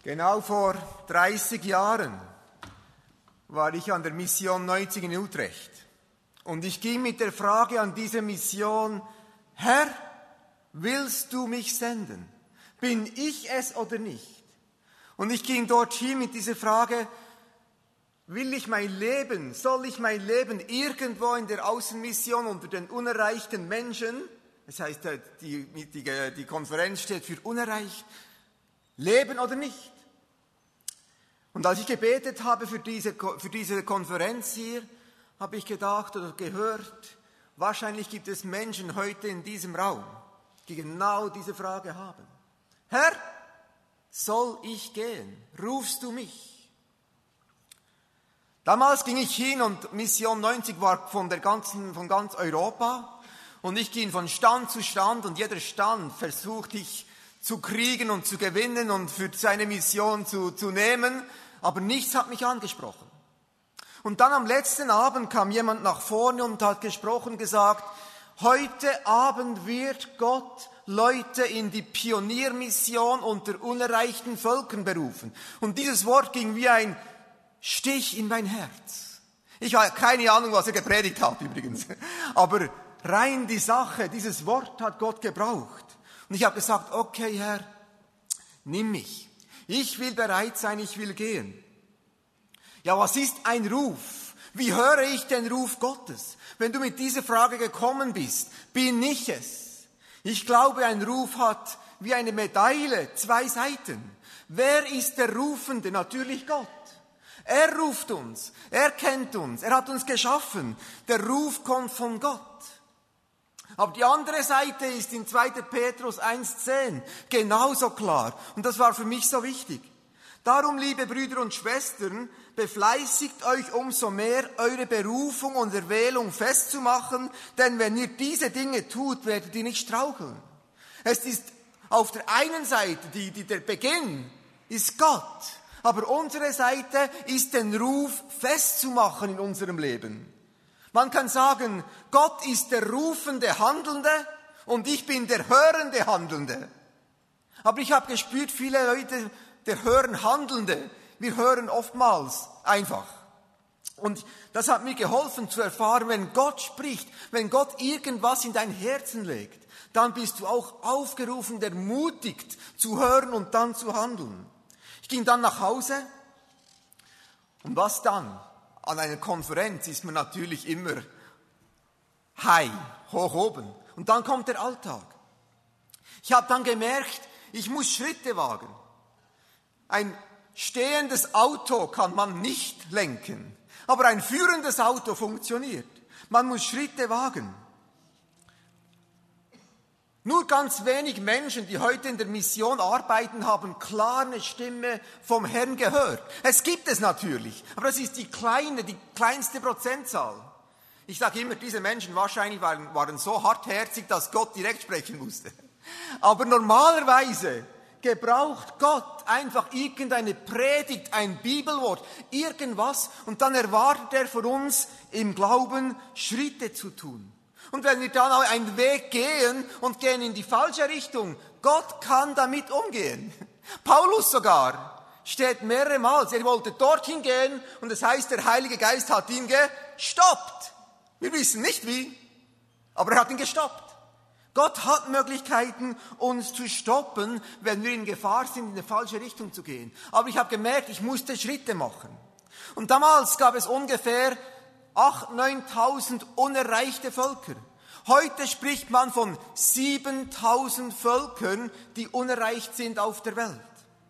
Genau vor 30 Jahren war ich an der Mission 90 in Utrecht. Und ich ging mit der Frage an diese Mission: Herr, willst du mich senden? Bin ich es oder nicht? Und ich ging dorthin mit dieser Frage: soll ich mein Leben irgendwo in der Außenmission unter den unerreichten Menschen, das heißt, die Konferenz steht für unerreicht, leben oder nicht? Und als ich gebetet habe für diese Konferenz hier, habe ich gedacht oder gehört, wahrscheinlich gibt es Menschen heute in diesem Raum, die genau diese Frage haben. Herr, soll ich gehen? Rufst du mich? Damals ging ich hin und Mission 90 war von ganz Europa. Und ich ging von Stand zu Stand und jeder Stand versuchte ich zu kriegen und zu gewinnen und für seine Mission zu nehmen. Aber nichts hat mich angesprochen. Und dann am letzten Abend kam jemand nach vorne und hat gesprochen, gesagt: Heute Abend wird Gott Leute in die Pioniermission unter unerreichten Völkern berufen. Und dieses Wort ging wie ein Stich in mein Herz. Ich habe keine Ahnung, was er gepredigt hat übrigens. Aber rein die Sache, dieses Wort hat Gott gebraucht. Und ich habe gesagt: Okay, Herr, nimm mich. Ich will bereit sein, ich will gehen. Ja, was ist ein Ruf? Wie höre ich den Ruf Gottes? Wenn du mit dieser Frage gekommen bist, bin ich es? Ich glaube, ein Ruf hat wie eine Medaille 2 Seiten. Wer ist der Rufende? Natürlich Gott. Er ruft uns, er kennt uns, er hat uns geschaffen. Der Ruf kommt von Gott. Aber die andere Seite ist in 2. Petrus 1,10 genauso klar. Und das war für mich so wichtig. Darum, liebe Brüder und Schwestern, befleißigt euch umso mehr, eure Berufung und Erwählung festzumachen, denn wenn ihr diese Dinge tut, werdet ihr nicht straucheln. Es ist auf der einen Seite, der Beginn ist Gott, aber unsere Seite ist, den Ruf festzumachen in unserem Leben. Man kann sagen, Gott ist der rufende Handelnde und ich bin der hörende Handelnde. Aber ich habe gespürt, viele Leute, der hören Handelnde, wir hören oftmals einfach. Und das hat mir geholfen zu erfahren, wenn Gott spricht, wenn Gott irgendwas in dein Herzen legt, dann bist du auch aufgerufen, ermutigt zu hören und dann zu handeln. Ich ging dann nach Hause und was dann? An einer Konferenz ist man natürlich immer high, hoch oben. Und dann kommt der Alltag. Ich habe dann gemerkt, ich muss Schritte wagen. Ein stehendes Auto kann man nicht lenken, aber ein führendes Auto funktioniert. Man muss Schritte wagen. Nur ganz wenig Menschen, die heute in der Mission arbeiten, haben klar eine Stimme vom Herrn gehört. Es gibt es natürlich, aber das ist die kleinste Prozentzahl. Ich sage immer, diese Menschen wahrscheinlich waren so hartherzig, dass Gott direkt sprechen musste. Aber normalerweise gebraucht Gott einfach irgendeine Predigt, ein Bibelwort, irgendwas, und dann erwartet er von uns im Glauben, Schritte zu tun. Und wenn wir dann auch einen Weg gehen und gehen in die falsche Richtung, Gott kann damit umgehen. Paulus sogar steht mehrere Mal, er wollte dorthin gehen und das heißt, der Heilige Geist hat ihn gestoppt. Wir wissen nicht wie, aber er hat ihn gestoppt. Gott hat Möglichkeiten, uns zu stoppen, wenn wir in Gefahr sind, in eine falsche Richtung zu gehen. Aber ich habe gemerkt, ich musste Schritte machen. Und damals gab es ungefähr 8.000, 9.000 unerreichte Völker. Heute spricht man von 7.000 Völkern, die unerreicht sind auf der Welt.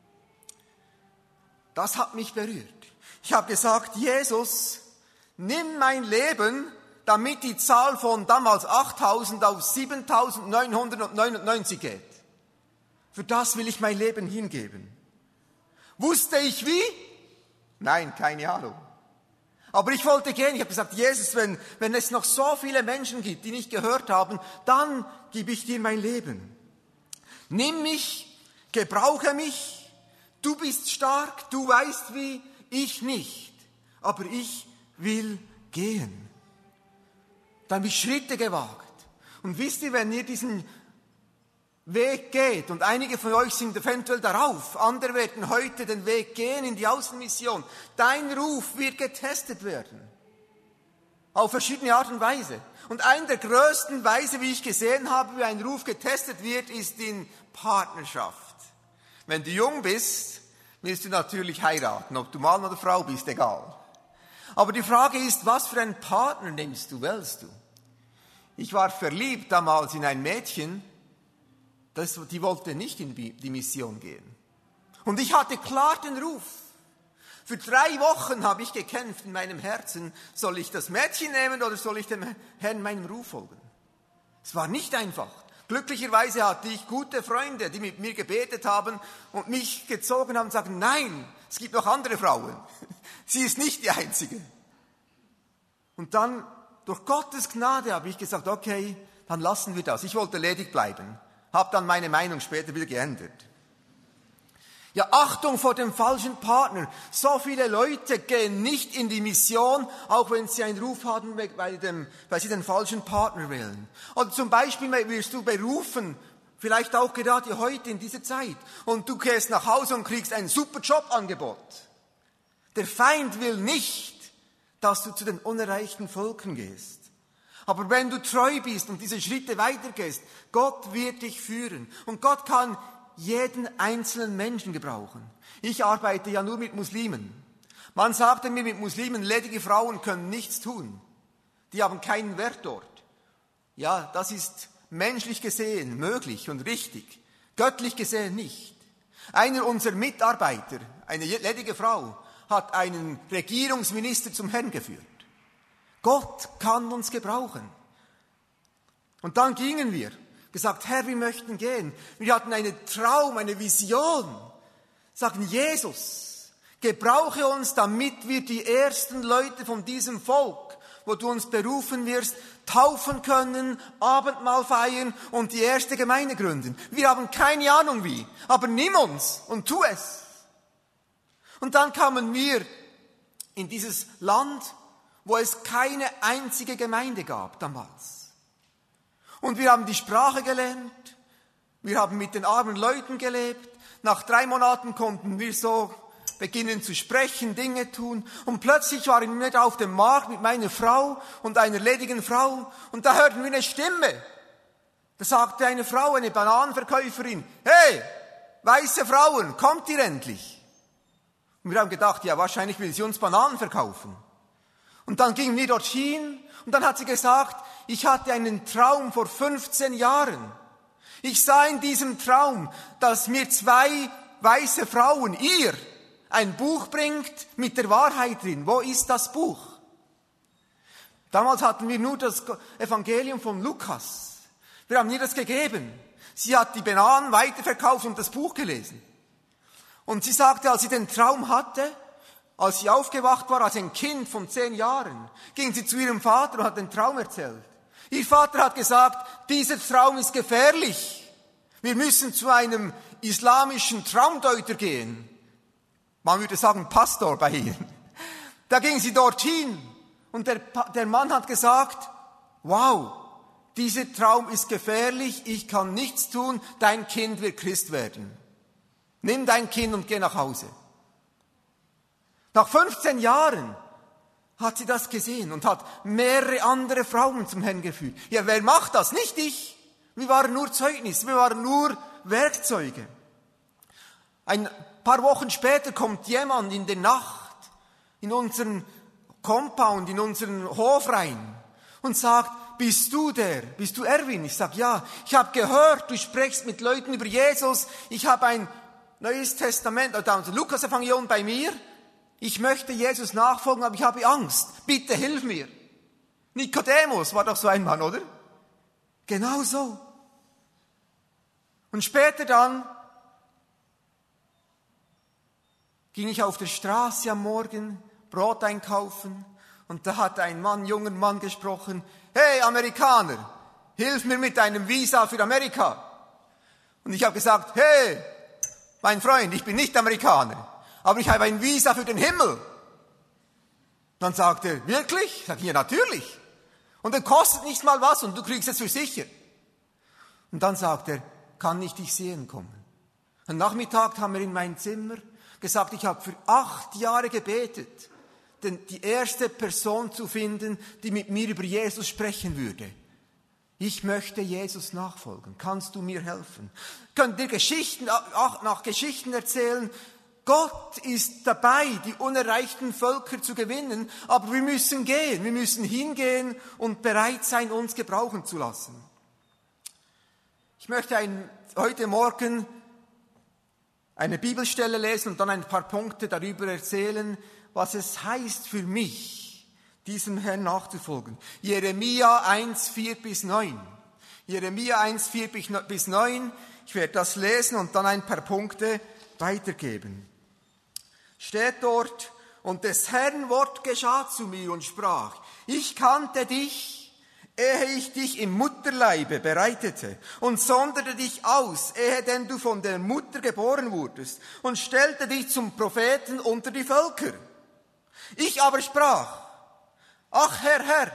Das hat mich berührt. Ich habe gesagt, Jesus, nimm mein Leben, damit die Zahl von damals 8.000 auf 7.999 geht. Für das will ich mein Leben hingeben. Wusste ich wie? Nein, keine Ahnung. Aber ich wollte gehen. Ich habe gesagt, Jesus, wenn es noch so viele Menschen gibt, die nicht gehört haben, dann gebe ich dir mein Leben. Nimm mich, gebrauche mich. Du bist stark, du weißt wie, ich nicht. Aber ich will gehen. Dann habe ich Schritte gewagt. Und wisst ihr, wenn ihr diesen Weg geht, und einige von euch sind eventuell darauf, andere werden heute den Weg gehen in die Außenmission, dein Ruf wird getestet werden. Auf verschiedene Art und Weise. Und eine der größten Weise, wie ich gesehen habe, wie ein Ruf getestet wird, ist in Partnerschaft. Wenn du jung bist, willst du natürlich heiraten. Ob du Mann oder Frau bist, egal. Aber die Frage ist, was für einen Partner wählst du? Ich war verliebt damals in ein Mädchen, die wollte nicht in die Mission gehen. Und ich hatte klar den Ruf. Für 3 Wochen habe ich gekämpft in meinem Herzen, soll ich das Mädchen nehmen oder soll ich dem Herrn meinem Ruf folgen? Es war nicht einfach. Glücklicherweise hatte ich gute Freunde, die mit mir gebetet haben und mich gezogen haben und sagten, nein, es gibt noch andere Frauen. Sie ist nicht die einzige. Und dann, durch Gottes Gnade, habe ich gesagt, okay, dann lassen wir das. Ich wollte ledig bleiben. Habe dann meine Meinung später wieder geändert. Ja, Achtung vor dem falschen Partner. So viele Leute gehen nicht in die Mission, auch wenn sie einen Ruf haben, weil sie den falschen Partner wählen. Oder zum Beispiel wirst du berufen, vielleicht auch gerade heute in dieser Zeit, und du gehst nach Hause und kriegst ein super Jobangebot. Der Feind will nicht, dass du zu den unerreichten Völkern gehst. Aber wenn du treu bist und diese Schritte weitergehst, Gott wird dich führen. Und Gott kann jeden einzelnen Menschen gebrauchen. Ich arbeite ja nur mit Muslimen. Man sagte mir, mit Muslimen, ledige Frauen können nichts tun. Die haben keinen Wert dort. Ja, das ist menschlich gesehen möglich und richtig. Göttlich gesehen nicht. Einer unserer Mitarbeiter, eine ledige Frau, hat einen Regierungsminister zum Herrn geführt. Gott kann uns gebrauchen. Und dann gingen wir, gesagt, Herr, wir möchten gehen. Wir hatten einen Traum, eine Vision. Sagten, Jesus, gebrauche uns, damit wir die ersten Leute von diesem Volk, wo du uns berufen wirst, taufen können, Abendmahl feiern und die erste Gemeinde gründen. Wir haben keine Ahnung wie, aber nimm uns und tu es. Und dann kamen wir in dieses Land, wo es keine einzige Gemeinde gab damals. Und wir haben die Sprache gelernt, wir haben mit den armen Leuten gelebt. Nach 3 Monaten konnten wir so beginnen zu sprechen, Dinge tun. Und plötzlich waren wir auf dem Markt mit meiner Frau und einer ledigen Frau. Und da hörten wir eine Stimme. Da sagte eine Frau, eine Bananenverkäuferin, hey, weiße Frauen, kommt ihr endlich? Und wir haben gedacht, ja, wahrscheinlich will sie uns Bananen verkaufen. Und dann gingen wir dorthin und dann hat sie gesagt, ich hatte einen Traum vor 15 Jahren. Ich sah in diesem Traum, dass mir 2 weiße Frauen, ihr, ein Buch bringt mit der Wahrheit drin. Wo ist das Buch? Damals hatten wir nur das Evangelium von Lukas. Wir haben ihr das gegeben. Sie hat die Bananen weiterverkauft und das Buch gelesen. Und sie sagte, als sie den Traum hatte, als sie aufgewacht war, als ein Kind von 10 Jahren, ging sie zu ihrem Vater und hat den Traum erzählt. Ihr Vater hat gesagt, dieser Traum ist gefährlich. Wir müssen zu einem islamischen Traumdeuter gehen. Man würde sagen, Pastor bei ihr. Da ging sie dorthin und der Mann hat gesagt, wow, dieser Traum ist gefährlich, ich kann nichts tun, dein Kind wird Christ werden. Nimm dein Kind und geh nach Hause. Nach 15 Jahren hat sie das gesehen und hat mehrere andere Frauen zum Herrn geführt. Ja, wer macht das? Nicht ich. Wir waren nur Zeugnis, wir waren nur Werkzeuge. Ein paar Wochen später kommt jemand in der Nacht in unseren Compound, in unseren Hof rein und sagt, bist du der? Bist du Erwin? Ich sage, ja. Ich habe gehört, du sprichst mit Leuten über Jesus. Ich habe ein Neues Testament, also Lukas-Evangelium bei mir. Ich möchte Jesus nachfolgen, aber ich habe Angst. Bitte hilf mir. Nikodemus war doch so ein Mann, oder? Genau so. Und später dann ging ich auf der Straße am Morgen Brot einkaufen und da hat ein junger Mann gesprochen, hey Amerikaner, hilf mir mit einem Visa für Amerika. Und ich habe gesagt, hey, mein Freund, ich bin nicht Amerikaner, aber ich habe ein Visa für den Himmel. Dann sagt er, wirklich? Ich sage, ja, natürlich. Und er kostet nicht mal was und du kriegst es für sicher. Und dann sagt er, kann ich dich sehen kommen. Am Nachmittag haben wir in mein Zimmer gesagt, ich habe für 8 Jahre gebetet, denn die erste Person zu finden, die mit mir über Jesus sprechen würde. Ich möchte Jesus nachfolgen. Kannst du mir helfen? Könnt ihr nach Geschichten erzählen? Gott ist dabei, die unerreichten Völker zu gewinnen, aber wir müssen gehen. Wir müssen hingehen und bereit sein, uns gebrauchen zu lassen. Ich möchte heute Morgen eine Bibelstelle lesen und dann ein paar Punkte darüber erzählen, was es heißt für mich, diesem Herrn nachzufolgen. Jeremia 1, 4 bis 9. Jeremia 1, 4 bis 9. Ich werde das lesen und dann ein paar Punkte weitergeben. Steht dort, und des Herrn Wort geschah zu mir und sprach, ich kannte dich, ehe ich dich im Mutterleibe bereitete und sonderte dich aus, ehe denn du von der Mutter geboren wurdest und stellte dich zum Propheten unter die Völker. Ich aber sprach, ach Herr,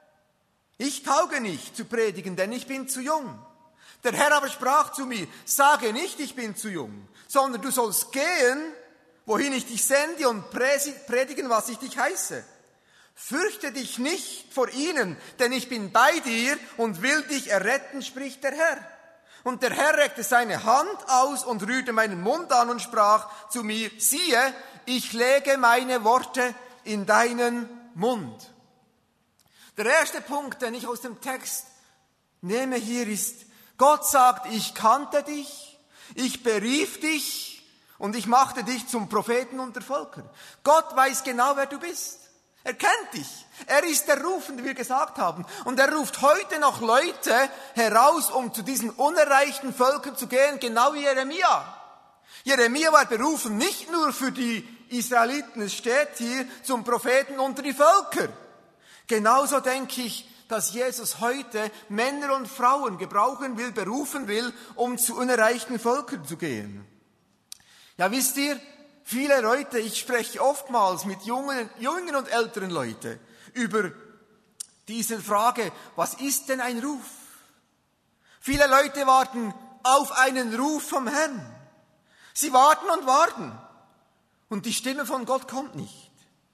ich tauge nicht zu predigen, denn ich bin zu jung. Der Herr aber sprach zu mir, sage nicht, ich bin zu jung, sondern du sollst gehen, wohin ich dich sende und predigen, was ich dich heiße. Fürchte dich nicht vor ihnen, denn ich bin bei dir und will dich erretten, spricht der Herr. Und der Herr reckte seine Hand aus und rührte meinen Mund an und sprach zu mir, siehe, ich lege meine Worte in deinen Mund. Der erste Punkt, den ich aus dem Text nehme hier ist, Gott sagt, ich kannte dich, ich berief dich und ich machte dich zum Propheten unter Völkern. Gott weiß genau, wer du bist. Er kennt dich. Er ist der Rufende, wie wir gesagt haben. Und er ruft heute noch Leute heraus, um zu diesen unerreichten Völkern zu gehen, genau wie Jeremia. Jeremia war berufen nicht nur für die Israeliten, es steht hier, zum Propheten unter die Völker. Genauso denke ich, dass Jesus heute Männer und Frauen gebrauchen will, berufen will, um zu unerreichten Völkern zu gehen. Ja, wisst ihr, viele Leute, ich spreche oftmals mit jungen und älteren Leuten über diese Frage, was ist denn ein Ruf? Viele Leute warten auf einen Ruf vom Herrn. Sie warten und warten und die Stimme von Gott kommt nicht.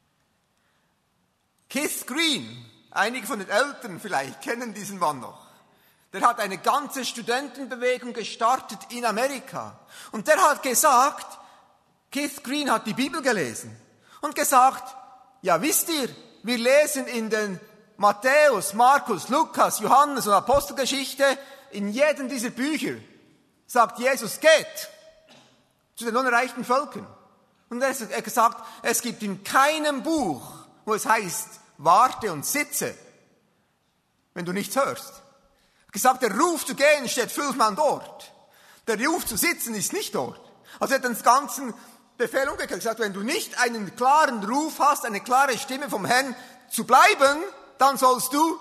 Keith Green, einige von den Eltern vielleicht kennen diesen Mann noch. Der hat eine ganze Studentenbewegung gestartet in Amerika. Und der hat gesagt, Keith Green hat die Bibel gelesen und gesagt, ja wisst ihr, wir lesen in den Matthäus, Markus, Lukas, Johannes und Apostelgeschichte, in jedem dieser Bücher sagt Jesus, geht zu den unerreichten Völkern. Und er hat gesagt, es gibt in keinem Buch, wo es heißt, warte und sitze, wenn du nichts hörst. Er hat gesagt, der Ruf zu gehen steht 5-mal dort. Der Ruf zu sitzen ist nicht dort. Also er hat den ganzen Befehl umgekehrt. Er hat gesagt, wenn du nicht einen klaren Ruf hast, eine klare Stimme vom Herrn zu bleiben, dann sollst du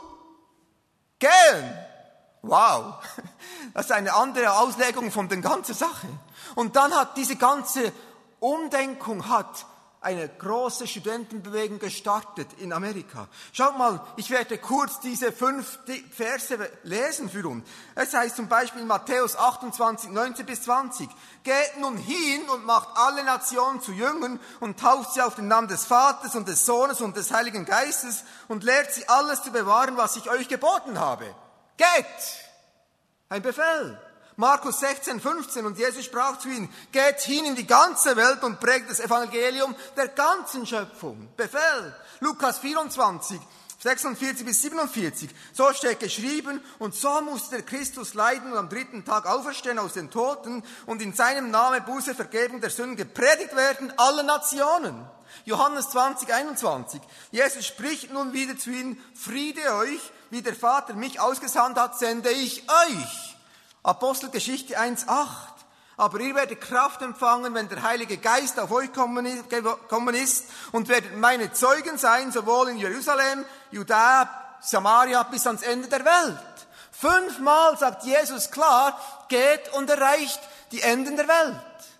gehen. Wow, das ist eine andere Auslegung von der ganzen Sache. Und dann hat diese ganze Umdenkung eine große Studentenbewegung gestartet in Amerika. Schaut mal, ich werde kurz diese 5 Verse lesen für uns. Es heißt zum Beispiel in Matthäus 28, 19 bis 20. Geht nun hin und macht alle Nationen zu Jüngern und tauft sie auf den Namen des Vaters und des Sohnes und des Heiligen Geistes und lehrt sie alles zu bewahren, was ich euch geboten habe. Geht! Ein Befehl. Markus 16, 15 und Jesus sprach zu ihnen, geht hin in die ganze Welt und prägt das Evangelium der ganzen Schöpfung. Befehl. Lukas 24, 46 bis 47. So steht geschrieben, und so musste der Christus leiden und am 3. Tag auferstehen aus den Toten und in seinem Namen Buße, Vergebung der Sünden gepredigt werden, alle Nationen. Johannes 20, 21. Jesus spricht nun wieder zu ihnen, Friede euch, wie der Vater mich ausgesandt hat, sende ich euch. Apostelgeschichte 1,8. Aber ihr werdet Kraft empfangen, wenn der Heilige Geist auf euch gekommen ist und werdet meine Zeugen sein, sowohl in Jerusalem, Judäa, Samaria bis ans Ende der Welt. 5-mal sagt Jesus klar, geht und erreicht die Enden der Welt.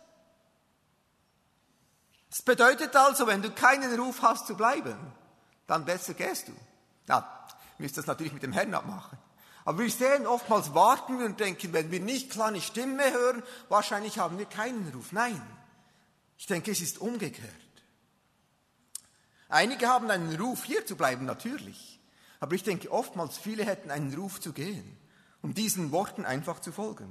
Das bedeutet also, wenn du keinen Ruf hast zu bleiben, dann besser gehst du. Ja, ihr müsst das natürlich mit dem Herrn abmachen. Aber wir sehen, oftmals warten wir und denken, wenn wir nicht klar eine Stimme hören, wahrscheinlich haben wir keinen Ruf. Nein, ich denke, es ist umgekehrt. Einige haben einen Ruf, hier zu bleiben, natürlich. Aber ich denke, oftmals viele hätten einen Ruf zu gehen, um diesen Worten einfach zu folgen.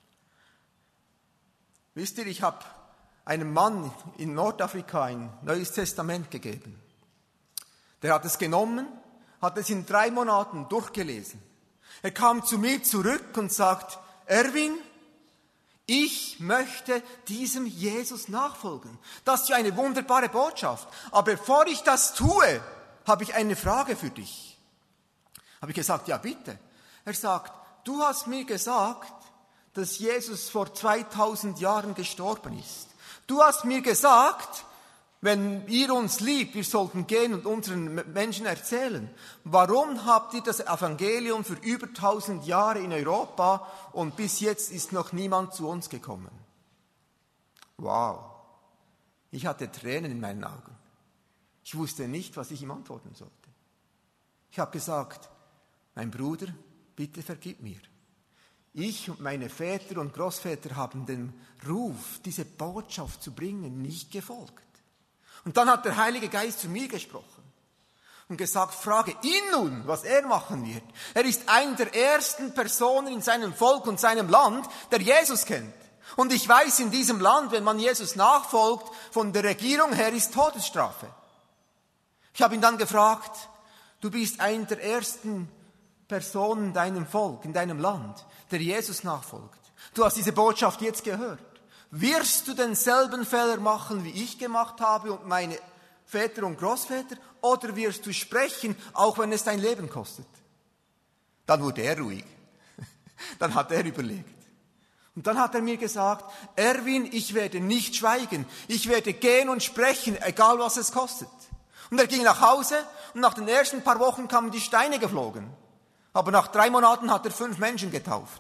Wisst ihr, ich habe einem Mann in Nordafrika ein Neues Testament gegeben. Der hat es genommen, hat es in 3 Monaten durchgelesen. Er kam zu mir zurück und sagt, Erwin, ich möchte diesem Jesus nachfolgen. Das ist ja eine wunderbare Botschaft. Aber bevor ich das tue, habe ich eine Frage für dich. Habe ich gesagt, ja bitte. Er sagt, du hast mir gesagt, dass Jesus vor 2000 Jahren gestorben ist. Du hast mir gesagt, wenn ihr uns liebt, wir sollten gehen und unseren Menschen erzählen. Warum habt ihr das Evangelium für über 1000 Jahre in Europa und bis jetzt ist noch niemand zu uns gekommen? Wow, ich hatte Tränen in meinen Augen. Ich wusste nicht, was ich ihm antworten sollte. Ich habe gesagt, mein Bruder, bitte vergib mir. Ich und meine Väter und Großväter haben dem Ruf, diese Botschaft zu bringen, nicht gefolgt. Und dann hat der Heilige Geist zu mir gesprochen und gesagt, frage ihn nun, was er machen wird. Er ist eine der ersten Personen in seinem Volk und seinem Land, der Jesus kennt. Und ich weiß, in diesem Land, wenn man Jesus nachfolgt, von der Regierung her ist Todesstrafe. Ich habe ihn dann gefragt, du bist eine der ersten Personen in deinem Volk, in deinem Land, der Jesus nachfolgt. Du hast diese Botschaft jetzt gehört. Wirst du denselben Fehler machen, wie ich gemacht habe und meine Väter und Großväter, oder wirst du sprechen, auch wenn es dein Leben kostet? Dann wurde er ruhig. Dann hat er überlegt. Und dann hat er mir gesagt, Erwin, ich werde nicht schweigen. Ich werde gehen und sprechen, egal was es kostet. Und er ging nach Hause und nach den ersten paar Wochen kamen die Steine geflogen. Aber nach 3 Monaten hat er 5 Menschen getauft.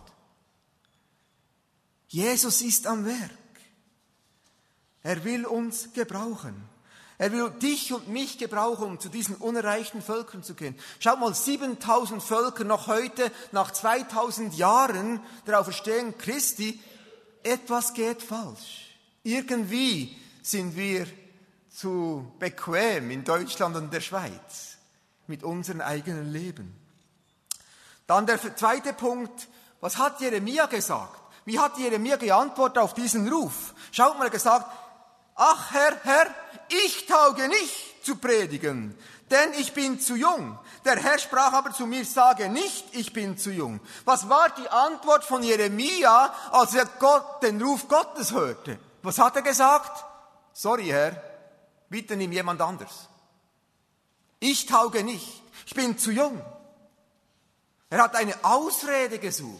Jesus ist am Werk. Er will uns gebrauchen. Er will dich und mich gebrauchen, um zu diesen unerreichten Völkern zu gehen. Schaut mal, 7000 Völker noch heute, nach 2000 Jahren der Auferstehung Christi, etwas geht falsch. Irgendwie sind wir zu bequem in Deutschland und der Schweiz mit unserem eigenen Leben. Dann der zweite Punkt, was hat Jeremia gesagt? Wie hat Jeremia geantwortet auf diesen Ruf? Schaut mal, er hat gesagt, ach Herr, ich tauge nicht zu predigen, denn ich bin zu jung. Der Herr sprach aber zu mir, sage nicht, ich bin zu jung. Was war die Antwort von Jeremia, als er den Ruf Gottes hörte? Was hat er gesagt? Sorry Herr, bitte nimm jemand anders. Ich tauge nicht, ich bin zu jung. Er hat eine Ausrede gesucht.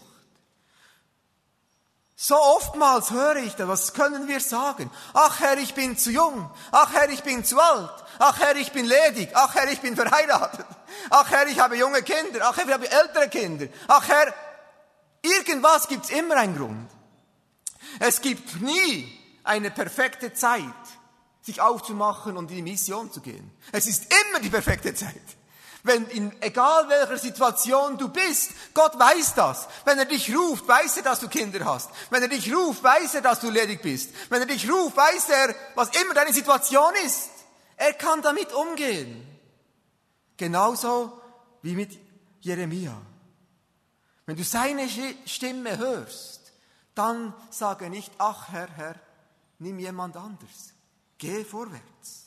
So oftmals höre ich da, was können wir sagen? Ach Herr, ich bin zu jung. Ach Herr, ich bin zu alt. Ach Herr, ich bin ledig. Ach Herr, ich bin verheiratet. Ach Herr, ich habe junge Kinder. Ach Herr, ich habe ältere Kinder. Ach Herr, irgendwas gibt's immer einen Grund. Es gibt nie eine perfekte Zeit, sich aufzumachen und in die Mission zu gehen. Es ist immer die perfekte Zeit. Egal welcher Situation du bist, Gott weiß das. Wenn er dich ruft, weiß er, dass du Kinder hast. Wenn er dich ruft, weiß er, dass du ledig bist. Wenn er dich ruft, weiß er, was immer deine Situation ist. Er kann damit umgehen. Genauso wie mit Jeremia. Wenn du seine Stimme hörst, dann sage nicht, ach Herr, nimm jemand anders. Geh vorwärts.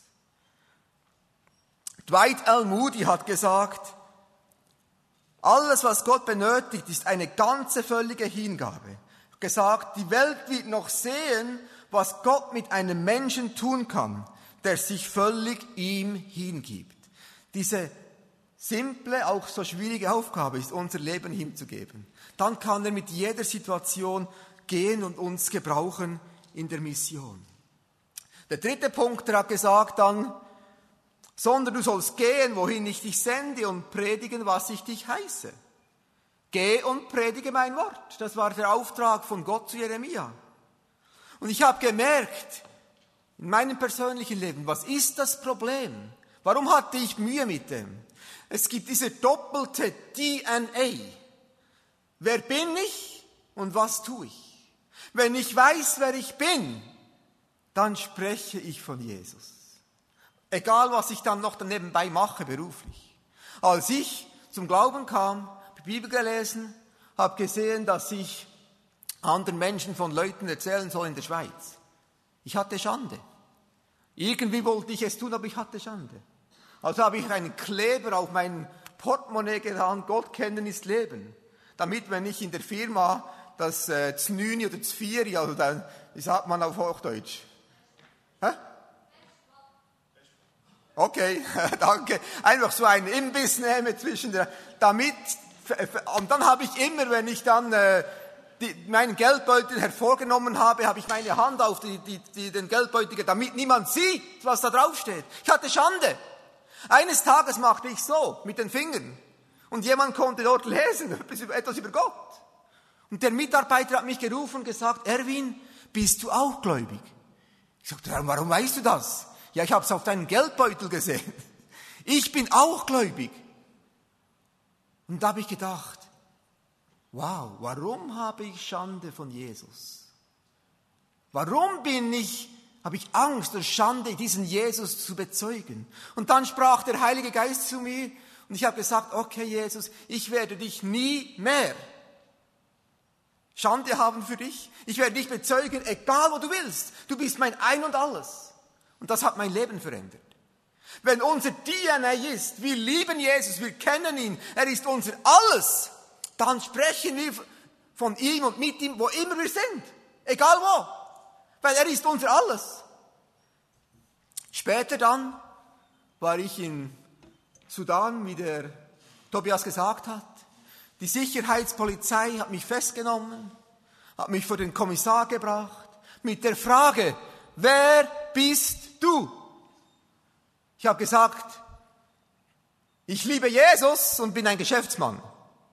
Dwight L. Moody hat gesagt, alles, was Gott benötigt, ist eine ganze, völlige Hingabe. Er hat gesagt, die Welt wird noch sehen, was Gott mit einem Menschen tun kann, der sich völlig ihm hingibt. Diese simple, auch so schwierige Aufgabe ist, unser Leben hinzugeben. Dann kann er mit jeder Situation gehen und uns gebrauchen in der Mission. Der dritte Punkt, er hat gesagt dann, sondern du sollst gehen, wohin ich dich sende und predigen, was ich dich heiße. Geh und predige mein Wort. Das war der Auftrag von Gott zu Jeremia. Und ich habe gemerkt, in meinem persönlichen Leben, was ist das Problem? Warum hatte ich Mühe mit dem? Es gibt diese doppelte DNA. wer bin ich und was tue ich? Wenn ich weiß, wer ich bin, dann spreche ich von Jesus. Egal, was ich dann noch nebenbei mache, beruflich. Als ich zum Glauben kam, die Bibel gelesen, habe gesehen, dass ich anderen Menschen von Leuten erzählen soll in der Schweiz. Ich hatte Schande. Irgendwie wollte ich es tun, aber ich hatte Schande. Also habe ich einen Kleber auf mein Portemonnaie getan, Gott kennen ist Leben. Damit, wenn ich in der Firma das Znüni oder Zvieri, also dann, wie sagt man auf Hochdeutsch? Hä? Okay, danke. Einfach so einen Imbiss nehme zwischen damit, und dann habe ich immer, wenn ich dann meinen Geldbeutel hervorgenommen habe, habe ich meine Hand auf den Geldbeutel, damit niemand sieht, was da drauf steht. Ich hatte Schande. Eines Tages machte ich so, mit den Fingern. Und jemand konnte dort lesen, etwas über Gott. Und der Mitarbeiter hat mich gerufen und gesagt, Erwin, bist du auch gläubig? Ich sagte, warum weißt du das? Ja, ich habe es auf deinem Geldbeutel gesehen. Ich bin auch gläubig. Und da habe ich gedacht, wow, warum habe ich Schande von Jesus? Warum habe ich Angst und Schande, diesen Jesus zu bezeugen? Und dann sprach der Heilige Geist zu mir und ich habe gesagt, okay Jesus, ich werde dich nie mehr Schande haben für dich. Ich werde dich bezeugen, egal wo du willst. Du bist mein Ein und Alles. Und das hat mein Leben verändert. Wenn unser DNA ist, wir lieben Jesus, wir kennen ihn, er ist unser Alles, dann sprechen wir von ihm und mit ihm, wo immer wir sind. Egal wo. Weil er ist unser Alles. Später dann war ich in Sudan, wie der Tobias gesagt hat. Die Sicherheitspolizei hat mich festgenommen, hat mich vor den Kommissar gebracht, mit der Frage, wer bist du? Ich habe gesagt, ich liebe Jesus und bin ein Geschäftsmann.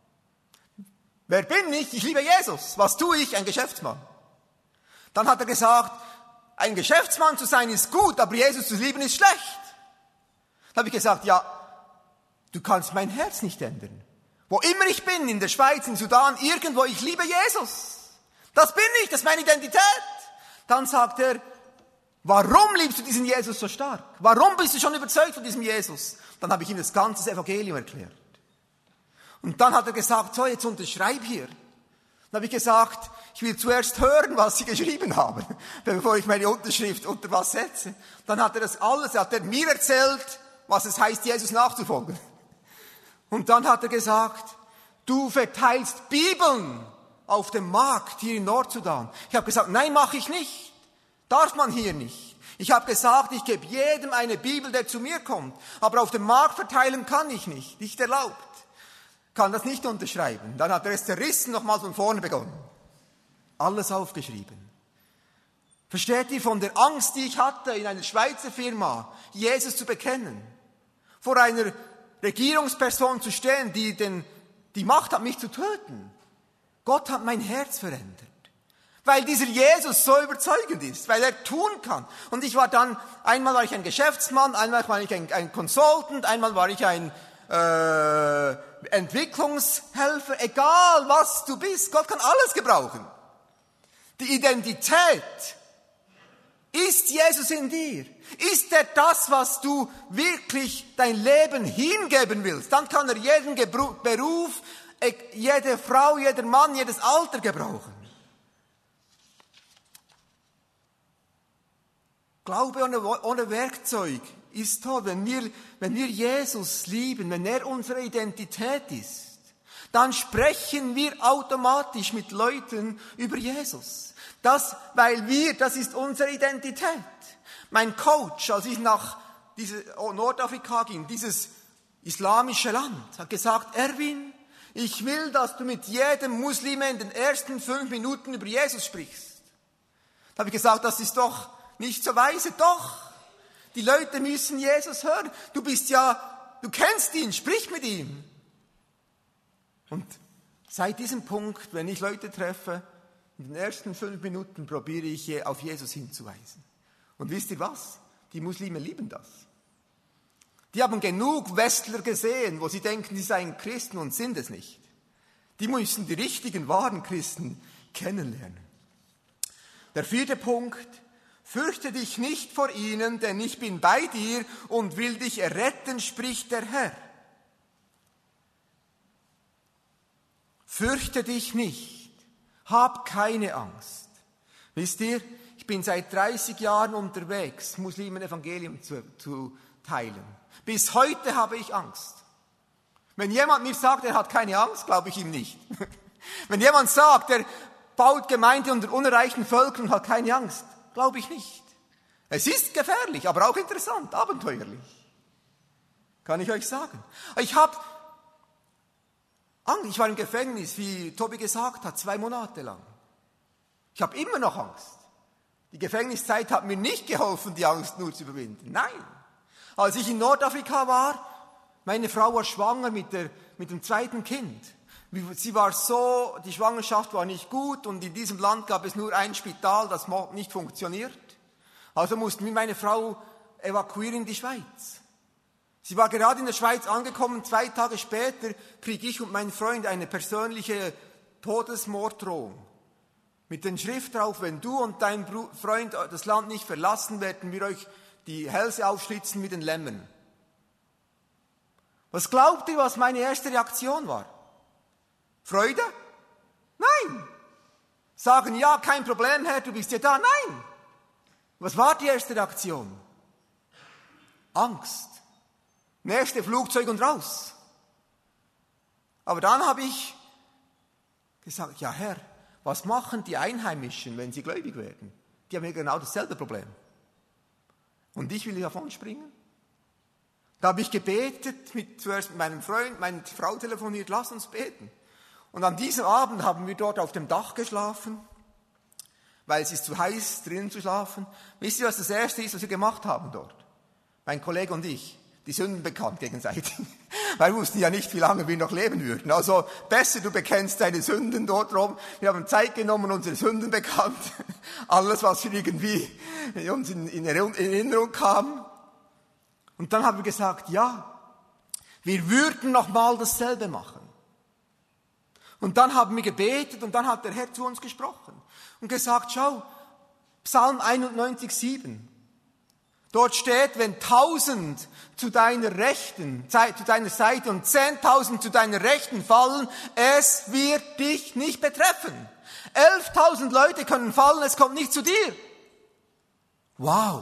Wer bin ich? Ich liebe Jesus. Was tue ich? Ein Geschäftsmann. Dann hat er gesagt, ein Geschäftsmann zu sein ist gut, aber Jesus zu lieben ist schlecht. Dann habe ich gesagt, ja, du kannst mein Herz nicht ändern. Wo immer ich bin, in der Schweiz, in Sudan, irgendwo, ich liebe Jesus. Das bin ich, das ist meine Identität. Dann sagt er, warum liebst du diesen Jesus so stark? Warum bist du schon überzeugt von diesem Jesus? Dann habe ich ihm das ganze Evangelium erklärt. Und dann hat er gesagt, so, jetzt unterschreib hier. Dann habe ich gesagt, ich will zuerst hören, was Sie geschrieben haben, bevor ich meine Unterschrift unter was setze. Dann hat er mir erzählt, was es heißt, Jesus nachzufolgen. Und dann hat er gesagt, du verteilst Bibeln auf dem Markt hier in Nordsudan. Ich habe gesagt, nein, mache ich nicht. Darf man hier nicht. Ich habe gesagt, ich gebe jedem eine Bibel, der zu mir kommt. Aber auf dem Markt verteilen kann ich nicht erlaubt. Kann das nicht unterschreiben. Dann hat er es zerrissen, nochmal von vorne begonnen. Alles aufgeschrieben. Versteht ihr, von der Angst, die ich hatte, in einer Schweizer Firma Jesus zu bekennen, vor einer Regierungsperson zu stehen, die Macht hat, mich zu töten. Gott hat mein Herz verändert. Weil dieser Jesus so überzeugend ist, weil er tun kann. Und einmal war ich ein Geschäftsmann, einmal war ich ein Consultant, einmal war ich ein Entwicklungshelfer, egal was du bist, Gott kann alles gebrauchen. Die Identität, ist Jesus in dir? Ist er das, was du wirklich dein Leben hingeben willst? Dann kann er jeden Beruf, jede Frau, jeder Mann, jedes Alter gebrauchen. Glaube ohne Werkzeug ist toll. Wenn wir Jesus lieben, wenn er unsere Identität ist, dann sprechen wir automatisch mit Leuten über Jesus. Das ist unsere Identität. Mein Coach, als ich nach Nordafrika ging, dieses islamische Land, hat gesagt, Erwin, ich will, dass du mit jedem Muslim in den ersten 5 Minuten über Jesus sprichst. Da habe ich gesagt, das ist doch nicht so weise. Doch, die Leute müssen Jesus hören. Du kennst ihn, sprich mit ihm. Und seit diesem Punkt, wenn ich Leute treffe, in den ersten 5 Minuten probiere ich auf Jesus hinzuweisen. Und wisst ihr was? Die Muslime lieben das. Die haben genug Westler gesehen, wo sie denken, sie seien Christen und sind es nicht. Die müssen die richtigen, wahren Christen kennenlernen. Der 4. Punkt: Fürchte dich nicht vor ihnen, denn ich bin bei dir und will dich erretten, spricht der Herr. Fürchte dich nicht, hab keine Angst. Wisst ihr, ich bin seit 30 Jahren unterwegs, Muslimen-Evangelium zu teilen. Bis heute habe ich Angst. Wenn jemand mir sagt, er hat keine Angst, glaube ich ihm nicht. Wenn jemand sagt, er baut Gemeinde unter unerreichten Völkern und hat keine Angst, glaube ich nicht. Es ist gefährlich, aber auch interessant, abenteuerlich. Kann ich euch sagen. Ich war im Gefängnis, wie Tobi gesagt hat, 2 Monate lang. Ich habe immer noch Angst. Die Gefängniszeit hat mir nicht geholfen, die Angst nur zu überwinden. Nein. Als ich in Nordafrika war, meine Frau war schwanger mit dem 2. Kind. Die Schwangerschaft war nicht gut und in diesem Land gab es nur ein Spital, das nicht funktioniert. Also mussten wir meine Frau evakuieren in die Schweiz. Sie war gerade in der Schweiz angekommen, 2 Tage später kriege ich und mein Freund eine persönliche Todesmorddrohung. Mit der Schrift drauf: Wenn du und dein Freund das Land nicht verlassen, werden wir euch die Hälse aufschlitzen mit den Lämmern. Was glaubt ihr, was meine erste Reaktion war? Freude? Nein. Sagen, ja, kein Problem, Herr, du bist ja da. Nein. Was war die erste Reaktion? Angst. Nächste Flugzeug und raus. Aber dann habe ich gesagt, ja Herr, was machen die Einheimischen, wenn sie gläubig werden? Die haben ja genau dasselbe Problem. Und ich will davon springen? Da habe ich gebetet, zuerst mit meinem Freund, meine Frau telefoniert, lass uns beten. Und an diesem Abend haben wir dort auf dem Dach geschlafen, weil es ist zu heiß, drinnen zu schlafen. Wisst ihr, was das Erste ist, was wir gemacht haben dort? Mein Kollege und ich, die Sünden bekannt gegenseitig. Weil wir wussten ja nicht, wie lange wir noch leben würden. Also besser, du bekennst deine Sünden dort rum. Wir haben Zeit genommen, unsere Sünden bekannt. Alles, was wir irgendwie uns in Erinnerung kam. Und dann haben wir gesagt, ja, wir würden noch mal dasselbe machen. Und dann haben wir gebetet und dann hat der Herr zu uns gesprochen und gesagt, schau, Psalm 91,7. Dort steht, wenn 1000 zu deiner Seite und 10.000 zu deiner Rechten fallen, es wird dich nicht betreffen. 11.000 Leute können fallen, es kommt nicht zu dir. Wow.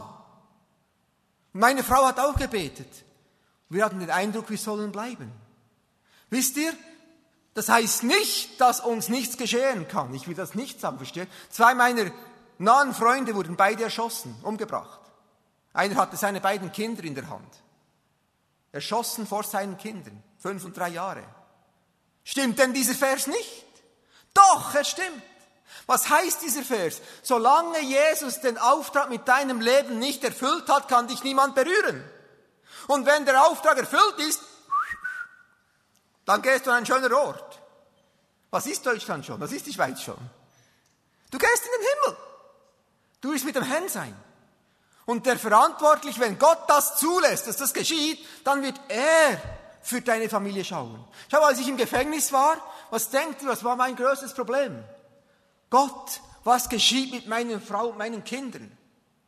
Meine Frau hat auch gebetet. Wir hatten den Eindruck, wir sollen bleiben. Wisst ihr, das heißt nicht, dass uns nichts geschehen kann. Ich will das nicht sagen, versteht? 2 meiner nahen Freunde wurden beide erschossen, umgebracht. Einer hatte seine beiden Kinder in der Hand. Erschossen vor seinen Kindern, 5 und 3 Jahre. Stimmt denn dieser Vers nicht? Doch, er stimmt. Was heißt dieser Vers? Solange Jesus den Auftrag mit deinem Leben nicht erfüllt hat, kann dich niemand berühren. Und wenn der Auftrag erfüllt ist, dann gehst du an einen schönen Ort. Was ist Deutschland schon? Was ist die Schweiz schon? Du gehst in den Himmel. Du wirst mit dem Herrn sein. Und der Verantwortliche, wenn Gott das zulässt, dass das geschieht, dann wird er für deine Familie schauen. Schau, als ich im Gefängnis war, was denkt ihr, was war mein größtes Problem? Gott, was geschieht mit meiner Frau und meinen Kindern?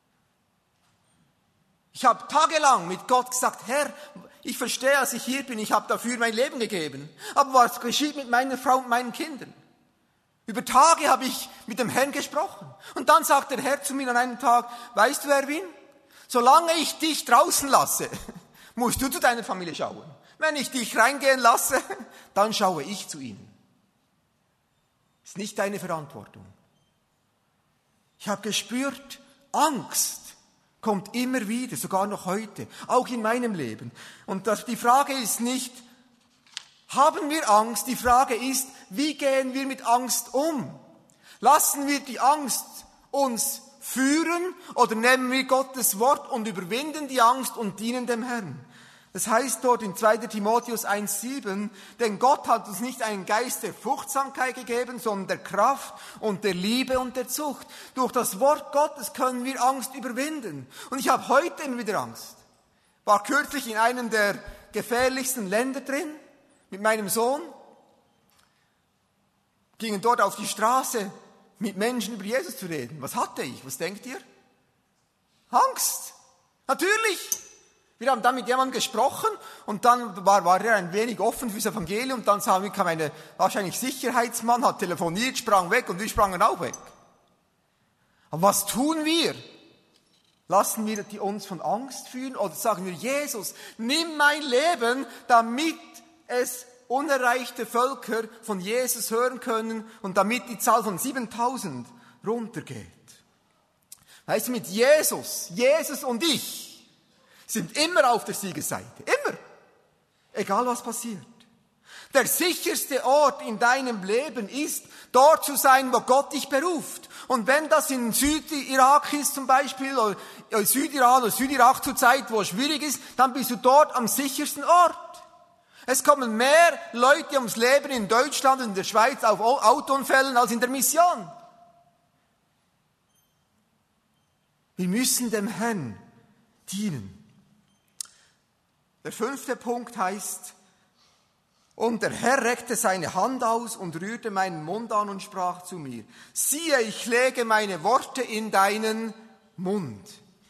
Ich habe tagelang mit Gott gesagt, Herr, ich verstehe, dass ich hier bin, ich habe dafür mein Leben gegeben. Aber was geschieht mit meiner Frau und meinen Kindern? Über Tage habe ich mit dem Herrn gesprochen. Und dann sagt der Herr zu mir an einem Tag, weißt du, Erwin, solange ich dich draußen lasse, musst du zu deiner Familie schauen. Wenn ich dich reingehen lasse, dann schaue ich zu ihnen. Ist nicht deine Verantwortung. Ich habe gespürt, Angst kommt immer wieder, sogar noch heute, auch in meinem Leben. Und die Frage ist nicht, haben wir Angst? Die Frage ist, wie gehen wir mit Angst um? Lassen wir die Angst uns führen oder nehmen wir Gottes Wort und überwinden die Angst und dienen dem Herrn? Das heißt dort in 2. Timotheus 1,7, denn Gott hat uns nicht einen Geist der Furchtsamkeit gegeben, sondern der Kraft und der Liebe und der Zucht. Durch das Wort Gottes können wir Angst überwinden. Und ich habe heute immer wieder Angst. War kürzlich in einem der gefährlichsten Länder drin, mit meinem Sohn. gingen dort auf die Straße, mit Menschen über Jesus zu reden. Was hatte ich? Was denkt ihr? Angst. Natürlich. Wir haben dann mit jemandem gesprochen und dann war er ein wenig offen fürs Evangelium. Dann kam ein wahrscheinlich Sicherheitsmann, hat telefoniert, sprang weg und wir sprangen auch weg. Aber was tun wir? Lassen wir uns von Angst führen oder sagen wir, Jesus, nimm mein Leben, damit es unerreichte Völker von Jesus hören können und damit die Zahl von 7000 runtergeht. Weißt du, mit Jesus und ich sind immer auf der Siegesseite. Immer. Egal was passiert. Der sicherste Ort in deinem Leben ist, dort zu sein, wo Gott dich beruft. Und wenn das in Südirak ist zum Beispiel, oder Südiran oder Südirak zur Zeit, wo es schwierig ist, dann bist du dort am sichersten Ort. Es kommen mehr Leute ums Leben in Deutschland und in der Schweiz auf Autounfällen als in der Mission. Wir müssen dem Herrn dienen. Der 5. Punkt heißt, und der Herr reckte seine Hand aus und rührte meinen Mund an und sprach zu mir, siehe, ich lege meine Worte in deinen Mund.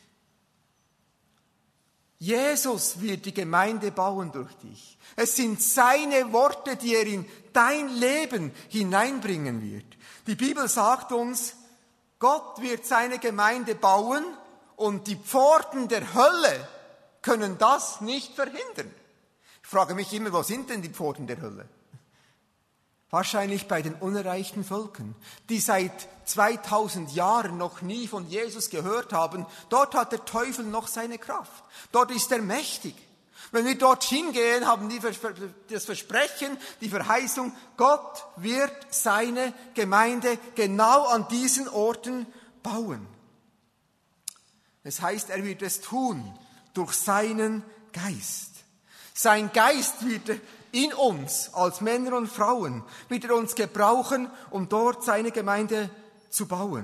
Jesus wird die Gemeinde bauen durch dich. Es sind seine Worte, die er in dein Leben hineinbringen wird. Die Bibel sagt uns, Gott wird seine Gemeinde bauen und die Pforten der Hölle können das nicht verhindern. Ich frage mich immer, wo sind denn die Pforten der Hölle? Wahrscheinlich bei den unerreichten Völkern, die seit 2000 Jahren noch nie von Jesus gehört haben. Dort hat der Teufel noch seine Kraft. Dort ist er mächtig. Wenn wir dorthin gehen, haben die das Versprechen, die Verheißung, Gott wird seine Gemeinde genau an diesen Orten bauen. Es heißt, er wird es tun durch seinen Geist. Sein Geist wird in uns als Männer und Frauen, wird er uns gebrauchen, um dort seine Gemeinde zu bauen.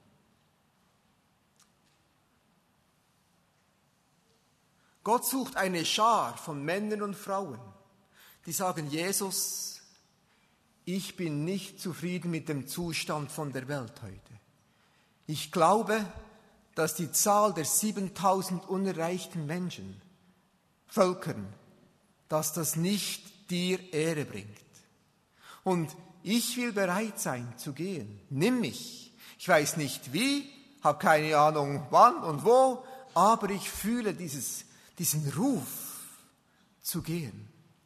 Gott sucht eine Schar von Männern und Frauen, die sagen, Jesus, ich bin nicht zufrieden mit dem Zustand von der Welt heute. Ich glaube, dass die Zahl der 7000 unerreichten Menschen, Völkern, dass das nicht dir Ehre bringt. Und ich will bereit sein zu gehen. Nimm mich. Ich weiß nicht wie, habe keine Ahnung wann und wo, aber ich fühle diesen Ruf zu gehen.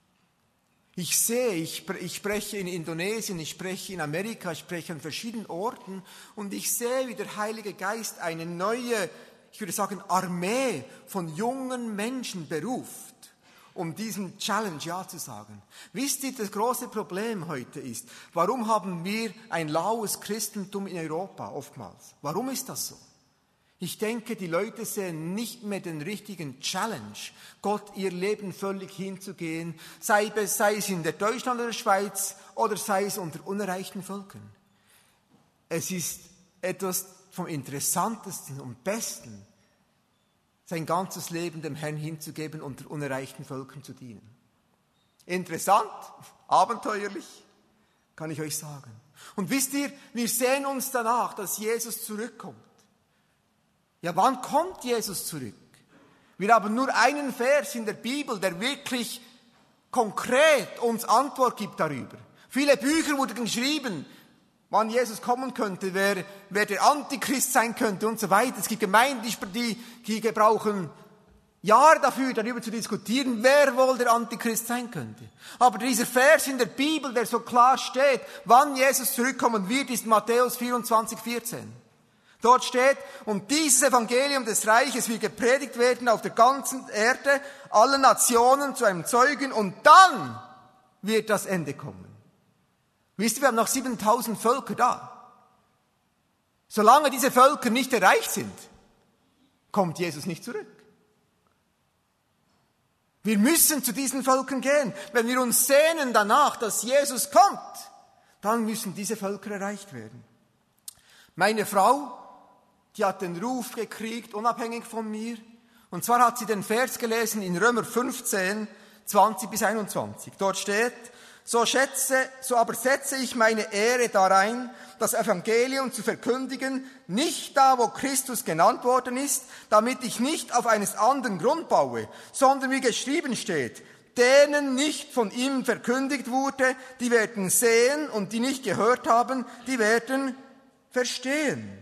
Ich sehe, ich spreche in Indonesien, ich spreche in Amerika, ich spreche an verschiedenen Orten und ich sehe, wie der Heilige Geist eine neue, ich würde sagen, Armee von jungen Menschen beruft, um diesem Challenge Ja zu sagen. Wisst ihr, das große Problem heute ist, warum haben wir ein laues Christentum in Europa oftmals? Warum ist das so? Ich denke, die Leute sehen nicht mehr den richtigen Challenge, Gott ihr Leben völlig hinzugehen, sei es in der Deutschland oder der Schweiz oder sei es unter unerreichten Völkern. Es ist etwas vom Interessantesten und Besten, sein ganzes Leben dem Herrn hinzugeben, unter unerreichten Völkern zu dienen. Interessant, abenteuerlich, kann ich euch sagen. Und wisst ihr, wir sehen uns danach, dass Jesus zurückkommt. Ja, wann kommt Jesus zurück? Wir haben nur einen Vers in der Bibel, der wirklich konkret uns Antwort gibt darüber. Viele Bücher wurden geschrieben, wann Jesus kommen könnte, wer der Antichrist sein könnte und so weiter. Es gibt Gemeinden, die gebrauchen Jahre dafür, darüber zu diskutieren, wer wohl der Antichrist sein könnte. Aber dieser Vers in der Bibel, der so klar steht, wann Jesus zurückkommen wird, ist Matthäus 24,14. Dort steht, und dieses Evangelium des Reiches wird gepredigt werden auf der ganzen Erde, allen Nationen zu einem Zeugen, und dann wird das Ende kommen. Wisst ihr, wir haben noch 7000 Völker da. Solange diese Völker nicht erreicht sind, kommt Jesus nicht zurück. Wir müssen zu diesen Völkern gehen. Wenn wir uns sehnen danach, dass Jesus kommt, dann müssen diese Völker erreicht werden. Meine Frau, die hat den Ruf gekriegt, unabhängig von mir. Und zwar hat sie den Vers gelesen in Römer 15, 20 bis 21. Dort steht, So aber setze ich meine Ehre darein, das Evangelium zu verkündigen, nicht da, wo Christus genannt worden ist, damit ich nicht auf eines anderen Grund baue, sondern wie geschrieben steht, denen nicht von ihm verkündigt wurde, die werden sehen, und die nicht gehört haben, die werden verstehen.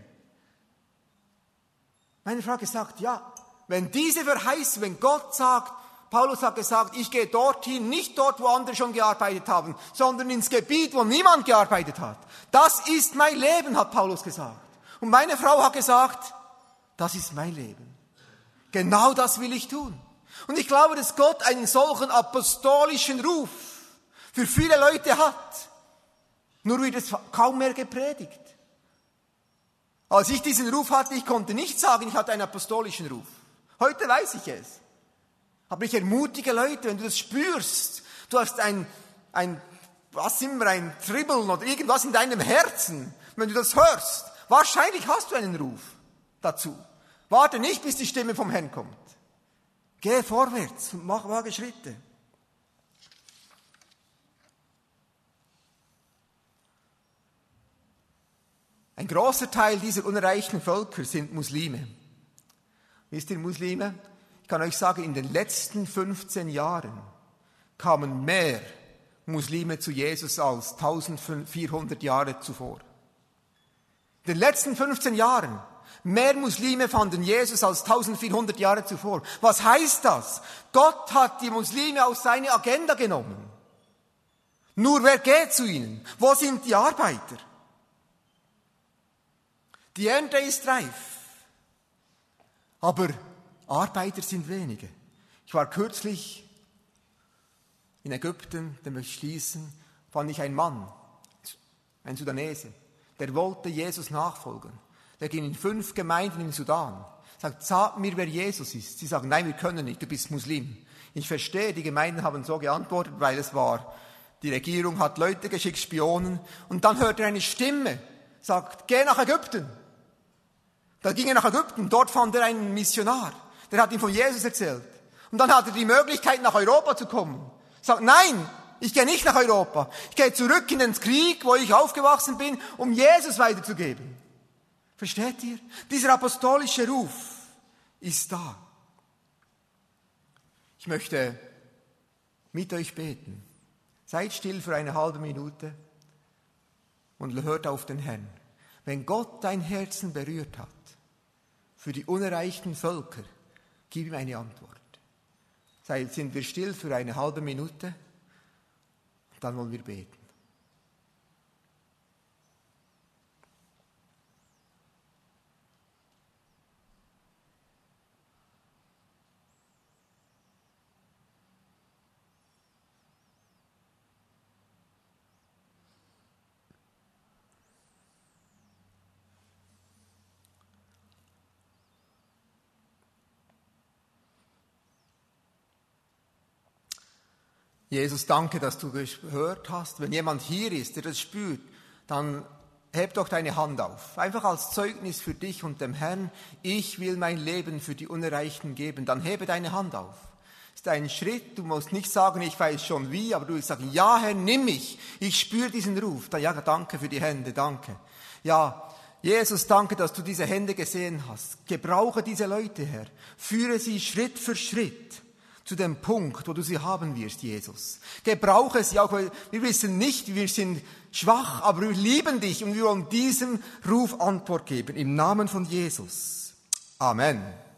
Meine Frage sagt, ja, wenn diese Verheißung, wenn Gott sagt, Paulus hat gesagt, ich gehe dorthin, nicht dort, wo andere schon gearbeitet haben, sondern ins Gebiet, wo niemand gearbeitet hat. Das ist mein Leben, hat Paulus gesagt. Und meine Frau hat gesagt, das ist mein Leben. Genau das will ich tun. Und ich glaube, dass Gott einen solchen apostolischen Ruf für viele Leute hat. Nur wird es kaum mehr gepredigt. Als ich diesen Ruf hatte, ich konnte nicht sagen, ich hatte einen apostolischen Ruf. Heute weiß ich es. Aber ich ermutige Leute, wenn du das spürst, du hast ein Kribbeln oder irgendwas in deinem Herzen, wenn du das hörst, wahrscheinlich hast du einen Ruf dazu. Warte nicht, bis die Stimme vom Herrn kommt. Geh vorwärts und wage Schritte. Ein großer Teil dieser unerreichten Völker sind Muslime. Wisst ihr, Muslime? Ich kann euch sagen, in den letzten 15 Jahren kamen mehr Muslime zu Jesus als 1400 Jahre zuvor. In den letzten 15 Jahren mehr Muslime fanden Jesus als 1400 Jahre zuvor. Was heißt das? Gott hat die Muslime aus seiner Agenda genommen. Nur wer geht zu ihnen? Wo sind die Arbeiter? Die Ernte ist reif, aber Arbeiter sind wenige. Ich war kürzlich in Ägypten, da möchte ich schließen, fand ich einen Mann, ein Sudanese, der wollte Jesus nachfolgen. Der ging in 5 Gemeinden im Sudan, sagt, sag mir, wer Jesus ist. Sie sagen, nein, wir können nicht, du bist Muslim. Ich verstehe, die Gemeinden haben so geantwortet, weil es war, die Regierung hat Leute geschickt, Spionen, und dann hört er eine Stimme, sagt, geh nach Ägypten. Da ging er nach Ägypten, dort fand er einen Missionar, der hat ihm von Jesus erzählt. Und dann hat er die Möglichkeit, nach Europa zu kommen. Sagt, nein, ich gehe nicht nach Europa. Ich gehe zurück in den Krieg, wo ich aufgewachsen bin, um Jesus weiterzugeben. Versteht ihr? Dieser apostolische Ruf ist da. Ich möchte mit euch beten. Seid still für eine halbe Minute und hört auf den Herrn. Wenn Gott dein Herzen berührt hat, für die unerreichten Völker, gib ihm eine Antwort. Sind wir still für eine halbe Minute und dann wollen wir beten. Jesus, danke, dass du gehört hast. Wenn jemand hier ist, der das spürt, dann heb doch deine Hand auf. Einfach als Zeugnis für dich und dem Herrn. Ich will mein Leben für die Unerreichten geben. Dann hebe deine Hand auf. Das ist ein Schritt. Du musst nicht sagen, ich weiß schon wie, aber du willst sagen, ja Herr, nimm mich. Ich spüre diesen Ruf. Ja, danke für die Hände, danke. Ja, Jesus, danke, dass du diese Hände gesehen hast. Gebrauche diese Leute, Herr. Führe sie Schritt für Schritt zu dem Punkt, wo du sie haben wirst, Jesus. Gebrauche sie auch, weil wir wissen nicht, wir sind schwach, aber wir lieben dich und wir wollen diesem Ruf Antwort geben. Im Namen von Jesus. Amen.